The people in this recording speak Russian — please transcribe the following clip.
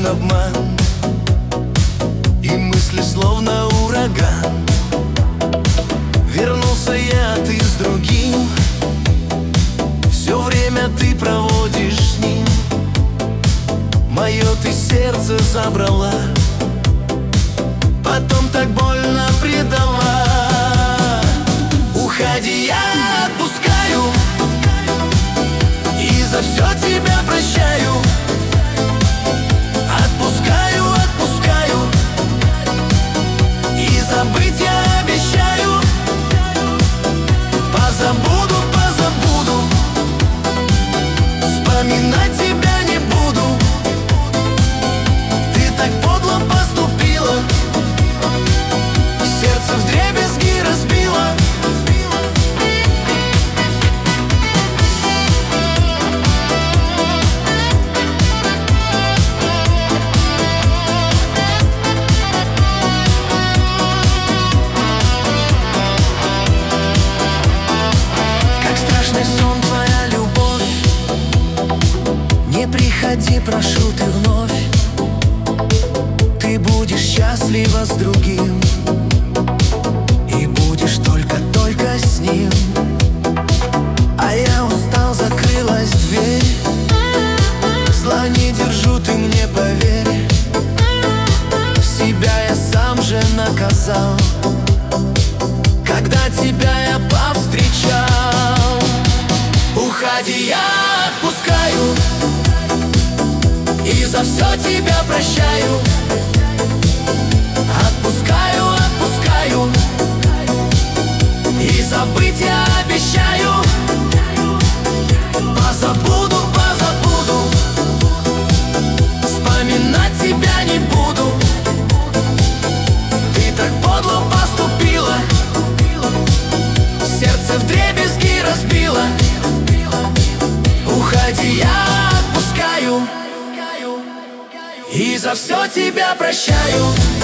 один обман, и мысли словно ураган. Вернулся я, ты с другим, все время ты проводишь с ним. Мое ты сердце забрала, потом так больно предала. Уходи, я отпускаю, и за все тебя прощаю. Отпускаю, отпускаю, и забыть я обещаю. Позабуду, позабуду, вспоминать тебя не буду. Ты так подло поступила, сердце вдребезги разбила. Сон, твоя любовь, не приходи, прошу, ты вновь. Ты будешь счастлива с другим, и будешь только с ним. А я устал, закрылась дверь, зла не держу, ты мне поверь. Себя я сам же наказал, когда тебя я повстречал. Уходи, я отпускаю, и за все тебя прощаю. Отпускаю, отпускаю, и забыть я обещаю. Позабуду, позабуду, вспоминать тебя не буду. Ты так подло поступила, сердце вдребезги разбила. Уходи, я отпускаю, и за все тебя прощаю.